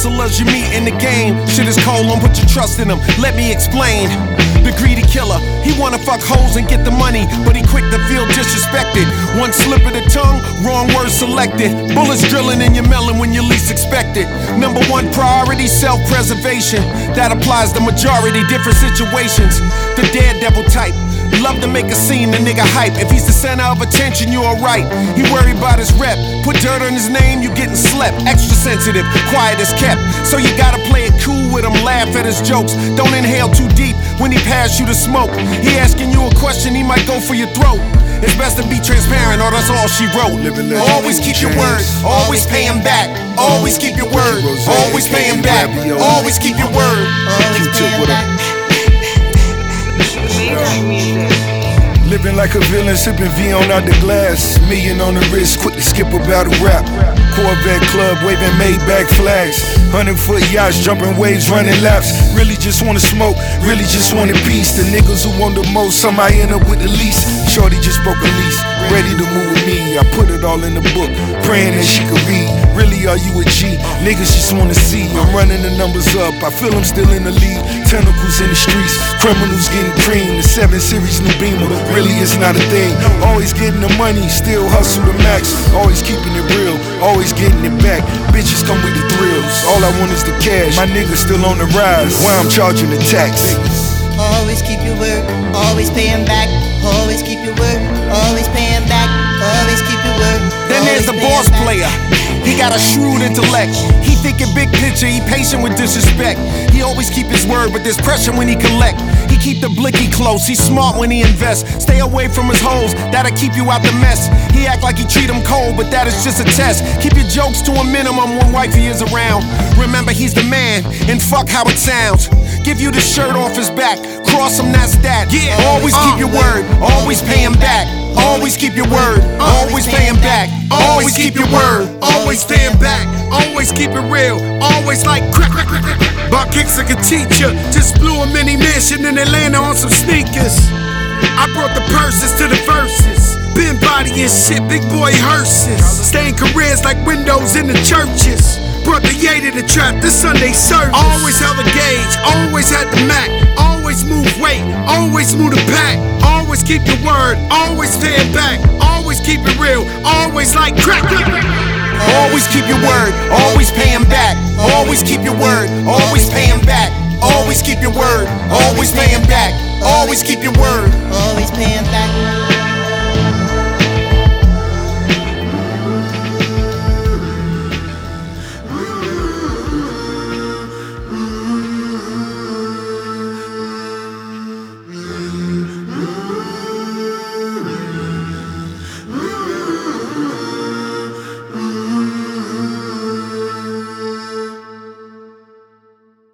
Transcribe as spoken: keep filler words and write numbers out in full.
hustlers you meet in the game. Shit is cold, don't put your trust in them. Let me explain. The greedy killer, he wanna fuck hoes and get the money, but he quick to feel disrespected. One slip of the tongue, wrong word selected. Bullets drilling in your melon when you least expect it. Number one priority, self-preservation. That applies to majority, different situations. The daredevil type, love to make a scene, the nigga hype. If he's the center of attention, you alright. He worried about his rep. Put dirt on his name, you getting slept. Extra sensitive, quiet as kept. So you gotta play it cool with him, laugh at his jokes. Don't inhale too deep when he pass you the smoke. He asking you a question, he might go for your throat. It's best to be transparent, or that's all she wrote. Always keep your word, always pay him back. Always keep your word, always pay him back. Always keep your word. Living like a villain, sipping V on out the glass. Million on the wrist, quick to skip a battle rap. Corvette club, waving Maybach flags. Hundred foot yachts, jumping waves, running laps. Really just wanna smoke, really just wanted peace. The niggas who want the most, somebody end up with the least. Shorty just broke a lease, ready to move with me. I put it all in the book, praying that she could read. Really, are you a G? Niggas just wanna see. I'm running the numbers up, I feel I'm still in the lead. Tentacles in the streets, criminals getting cream. The seven series new Beamer, really it's not a thing. Always getting the money, still hustle the max. Always keeping it real, always getting it back. Bitches come with the thrills, all I want is the cash. My niggas still on the rise, why I'm charging the tax. Always keep your word, always pay him back. Always keep your word, always pay him back. Always keep your word. Then there's the boss player. He got a shrewd intellect. He thinking big picture, he patient with disrespect. He always keep his word, but there's pressure when he collect. He keep the blicky close, he's smart when he invests. Stay away from his hoes, that'll keep you out the mess. He act like he treat him cold, but that is just a test. Keep your jokes to a minimum when wifey is around. Remember he's the man, and fuck how it sounds. Give you the shirt off his back, cross him, that's that. Yeah. Always keep your word, always pay him back. Always keep your word, always pay him back. Always keep your word, always pay him back. Always keep it real, always like crack, crack, crack, crack. Buck Hicks like a teacher, just blew a mini mansion in Atlanta on some sneakers. I brought the purses to the verses. Been bodying shit, big boy hearses. Staying careers like windows in the churches. Brought the yay to the trap, this Sunday service. Always held a gauge, always had the Mac. Always move weight, always move the pack. Always keep your word, always pay it back. Always keep it real, always like crack. Always keep your word, always pay him back. Always keep your word, always pay him back. Always keep your word, always pay him back. Always keep your word, always pay him back.